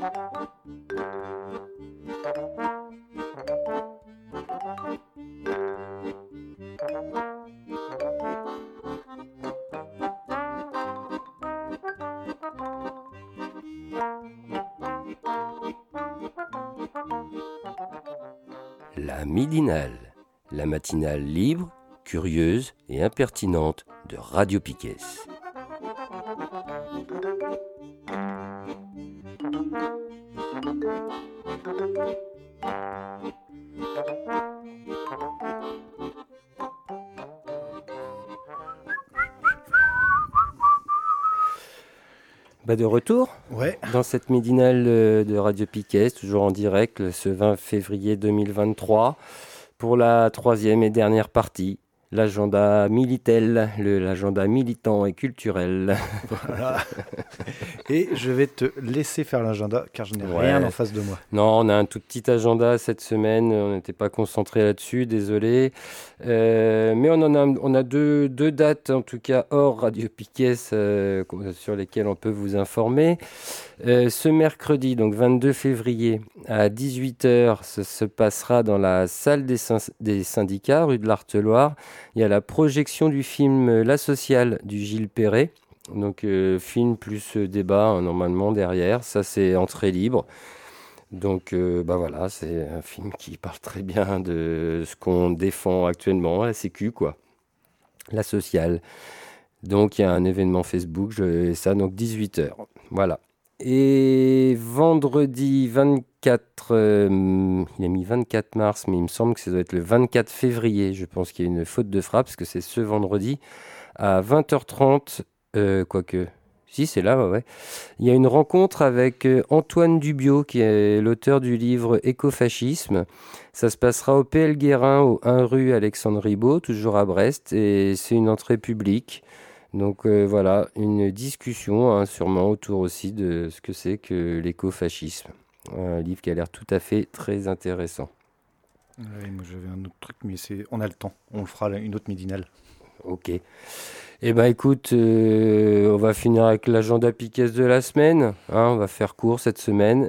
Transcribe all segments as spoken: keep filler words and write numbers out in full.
La midinale, la matinale libre, curieuse et impertinente de Radio Piquet. Bah de retour ouais. dans cette midinale de Radio Piquet, toujours en direct ce vingt février deux mille vingt-trois, pour la troisième et dernière partie, l'agenda Militel, le, l'agenda militant et culturel. Voilà. Et je vais te laisser faire l'agenda car je n'ai Ouais. rien en face de moi. Non, on a un tout petit agenda cette semaine, on n'était pas concentré là-dessus, désolé. Euh, mais on en a, on a deux, deux dates, en tout cas hors Radio Piquet, euh, sur lesquelles on peut vous informer. Euh, ce mercredi, donc vingt-deux février, à dix-huit heures, ça se passera dans la salle des, syn- des syndicats, rue de l'Arteloire. Il y a la projection du film La Sociale du Gilles Perret. Donc euh, film plus euh, débat hein, normalement derrière, ça c'est entrée libre. Donc euh, bah voilà, c'est un film qui parle très bien de ce qu'on défend actuellement, la Sécu quoi, la sociale. Donc il y a un événement Facebook, je, et ça donc dix-huit heures, voilà. Et vendredi vingt-quatre, euh, il a mis vingt-quatre mars, mais il me semble que ça doit être le vingt-quatre février, je pense qu'il y a une faute de frappe, parce que c'est ce vendredi, à vingt heures trente, euh, quoique, si c'est là, ouais, ouais. Il y a une rencontre avec euh, Antoine Dubiot, qui est l'auteur du livre Écofascisme. Ça se passera au P L Guérin, au un rue Alexandre Ribot, toujours à Brest, et c'est une entrée publique. Donc euh, voilà, une discussion hein, sûrement autour aussi de ce que c'est que l'écofascisme. Un livre qui a l'air tout à fait très intéressant. Ouais, moi j'avais un autre truc, mais c'est... on a le temps. On le fera une autre midinale. Ok. Eh ben écoute, euh, on va finir avec l'agenda Piquet de la semaine. Hein, on va faire court cette semaine.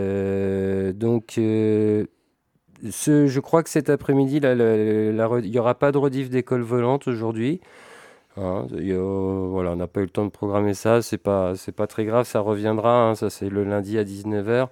Euh, donc, euh, ce, je crois que cet après-midi, là, la- la- la- il n'y aura pas de rediff d'école volante aujourd'hui. Hein, il y a- voilà, on n'a pas eu le temps de programmer ça. C'est pas, c'est pas très grave, ça reviendra. Hein, ça, c'est le lundi à dix-neuf heures.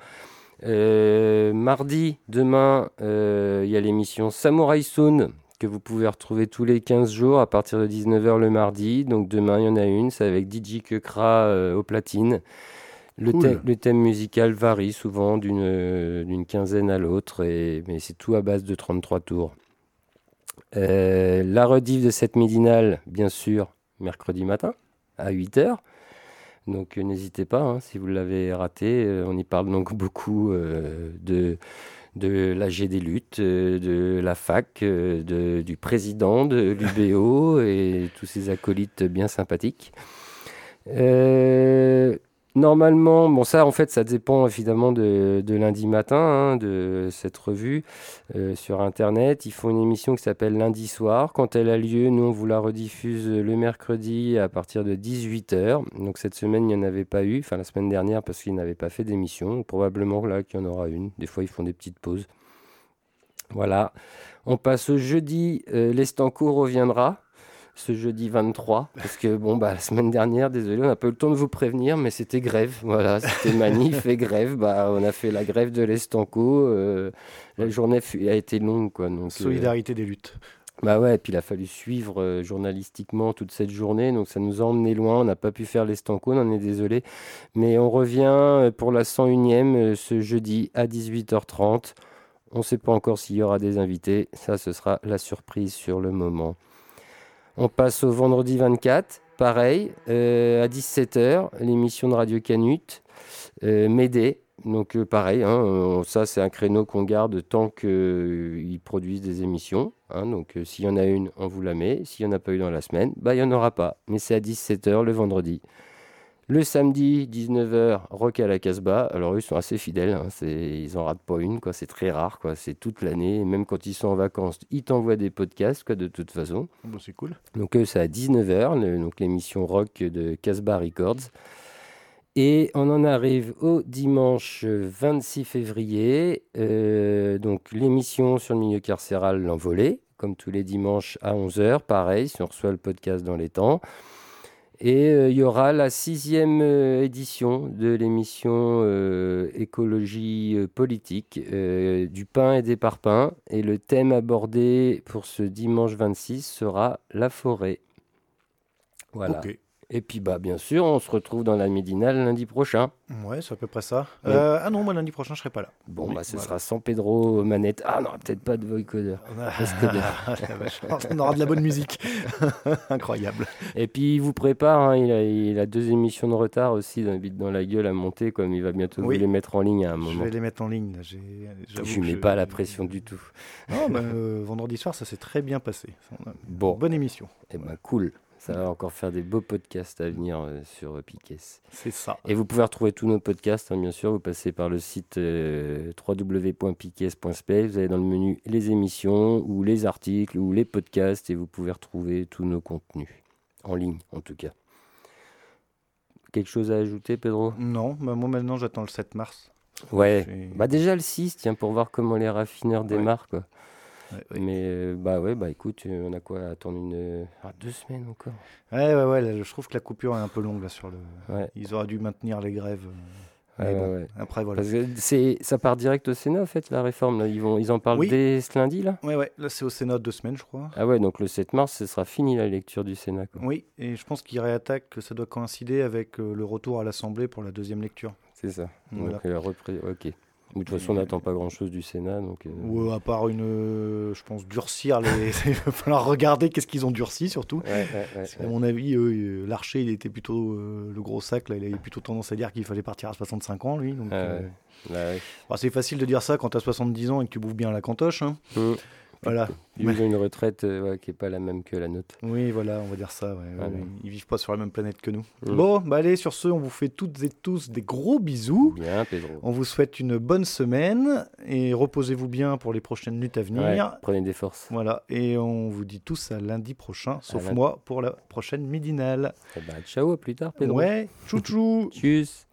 Euh, mardi, demain, euh, il y a l'émission Samurai Soon que vous pouvez retrouver tous les quinze jours à partir de dix-neuf heures le mardi. Donc demain, il y en a une, c'est avec D J Kekra euh, au platine. Le, Cool. thè- le thème musical varie souvent d'une, euh, d'une quinzaine à l'autre, et, mais c'est tout à base de trente-trois tours. Euh, la rediff de cette midinale, bien sûr, mercredi matin à huit heures. Donc euh, n'hésitez pas, hein, si vous l'avez raté, euh, on y parle donc beaucoup euh, de, de l'A G des luttes, euh, de la fac, euh, de, du président de l'U B O et tous ces acolytes bien sympathiques. Euh, normalement, bon ça en fait ça dépend évidemment de, de lundi matin, hein, de cette revue euh, sur internet. Ils font une émission qui s'appelle Lundi soir. Quand elle a lieu, nous on vous la rediffuse le mercredi à partir de dix-huit heures. Donc cette semaine il n'y en avait pas eu, enfin la semaine dernière parce qu'ils n'avaient pas fait d'émission. Probablement là qu'il y en aura une. Des fois ils font des petites pauses. Voilà. On passe au jeudi, euh, l'Estanco reviendra. Ce jeudi vingt-trois, parce que bon, bah, la semaine dernière, désolé, on n'a pas eu le temps de vous prévenir, mais c'était grève, voilà, c'était manif et grève, bah, on a fait la grève de l'Estanco, euh, la journée fut- a été longue, quoi. Donc, euh, Solidarité des luttes. bah ouais, et puis il a fallu suivre euh, journalistiquement toute cette journée, donc ça nous a emmené loin, on n'a pas pu faire l'Estanco, on en est désolé, mais on revient euh, pour la cent unième euh, ce jeudi à dix-huit heures trente, on ne sait pas encore s'il y aura des invités, ça ce sera la surprise sur le moment. On passe au vendredi vingt-quatre, pareil, euh, à dix-sept heures, l'émission de Radio Canut, euh, Médée. Donc euh, pareil, hein, euh, ça c'est un créneau qu'on garde tant qu'ils euh, produisent des émissions. Hein, donc euh, s'il y en a une, on vous la met. S'il n'y en a pas eu dans la semaine, bah, il n'y en aura pas. Mais c'est à dix-sept heures le vendredi. Le samedi, dix-neuf heures, Rock à la Casbah. Alors eux, ils sont assez fidèles, hein, c'est, ils n'en ratent pas une, quoi. C'est très rare, quoi. C'est toute l'année. Même quand ils sont en vacances, ils t'envoient des podcasts, quoi, de toute façon. Bon, c'est cool. Donc eux, c'est à dix-neuf heures, le- donc l'émission rock de Casbah Records. Et on en arrive au dimanche vingt-six février. Euh, donc l'émission sur le milieu carcéral, l'envolée, comme tous les dimanches à onze heures, pareil, si on reçoit le podcast dans les temps. Et euh, il y aura la sixième euh, édition de l'émission euh, écologie euh, politique, euh, du pain et des parpaings. Et le thème abordé pour ce dimanche vingt-six sera la forêt. Voilà. Ok. Et puis, bah, bien sûr, on se retrouve dans la Midinale lundi prochain. Ouais, c'est à peu près ça. Ouais. Euh, ah non, moi lundi prochain, je serai pas là. Bon, Oui, bah, ce voilà. sera sans Pedro aux manettes. Ah non, peut-être pas de vocoder. On aura de la bonne musique. Incroyable. Et puis, il vous prépare, hein, il, a, il a deux émissions de retard aussi, d'un bite dans la gueule à monter, comme il va bientôt Oui. vous les mettre en ligne à un Je moment. vais les mettre en ligne. Là. J'ai, j'avoue Je ne que mets je- pas la pression du tout. Non, bah, euh, vendredi soir, ça s'est très bien passé. On a une Bon. Bonne émission. Eh ben, cool. Ça va encore faire des beaux podcasts à venir euh, sur euh, Piquet. C'est ça. Et vous pouvez retrouver tous nos podcasts, hein, bien sûr. Vous passez par le site euh, w w w point piquet point s p. Vous allez dans le menu les émissions ou les articles ou les podcasts et vous pouvez retrouver tous nos contenus. En ligne, en tout cas. Quelque chose à ajouter, Pedro ? Non, bah, moi maintenant, j'attends le sept mars. Ouais. J'ai- Bah déjà le six, tiens, pour voir comment les raffineurs Ouais. démarrent, quoi. Ouais, ouais. Mais euh, bah ouais, bah écoute, euh, on a quoi à attendre une... euh, ah, deux semaines encore. Ouais, ouais, ouais, là, je trouve que la coupure est un peu longue là sur le. Ouais. Ils auraient dû maintenir les grèves. euh, Ouais, mais ouais, bon, ouais. après voilà. Parce que c'est, ça part direct au Sénat, en fait, la réforme. Là. Ils, vont, ils en parlent Oui. dès ce lundi, là ? Ouais, ouais, là c'est au Sénat deux semaines, je crois. Ah ouais, donc le sept mars, ce sera fini la lecture du Sénat, quoi. Oui, et je pense qu'ils réattaquent, que ça doit coïncider avec euh, le retour à l'Assemblée pour la deuxième lecture. C'est ça. Voilà. Donc, euh, repré- ok. De toute façon, on n'attend pas grand-chose du Sénat, donc... euh, Ou euh, à part une, euh, je pense, durcir les. Il va falloir regarder qu'est-ce qu'ils ont durci surtout. Ouais, ouais, ouais, Parce qu'à ouais. mon avis, eux, euh, Larcher, il était plutôt euh, le gros sac, là, il avait plutôt tendance à dire qu'il fallait partir à soixante-cinq ans, lui. Donc, Ah euh, ouais. Là, ouais. bon, c'est facile de dire ça quand tu as soixante-dix ans et que tu bouffes bien la cantoche. Hein. Mmh. Voilà. Ils ont une retraite euh, ouais, qui n'est pas la même que la nôtre. Oui, voilà, on va dire ça. Ouais, Voilà. ouais, ils vivent pas sur la même planète que nous. Mm. Bon, bah allez, sur ce, on vous fait toutes et tous des gros bisous. Bien, Pedro. On vous souhaite une bonne semaine et reposez-vous bien pour les prochaines minutes à venir. Ouais, prenez des forces. Voilà, et on vous dit tous à lundi prochain, sauf lundi. moi pour la prochaine midinale. Eh ben, ciao, à plus tard, Pedro. Ouais, chouchou. Tchuss.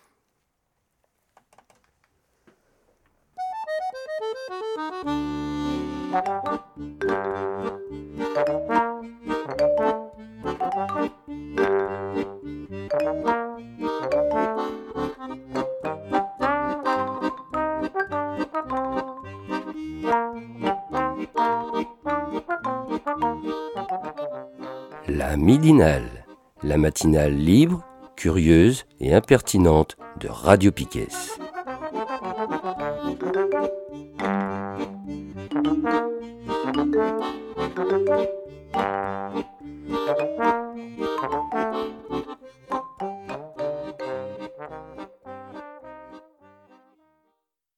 La Midinale, la matinale libre, curieuse et impertinente de Radio Piquet. Thank you.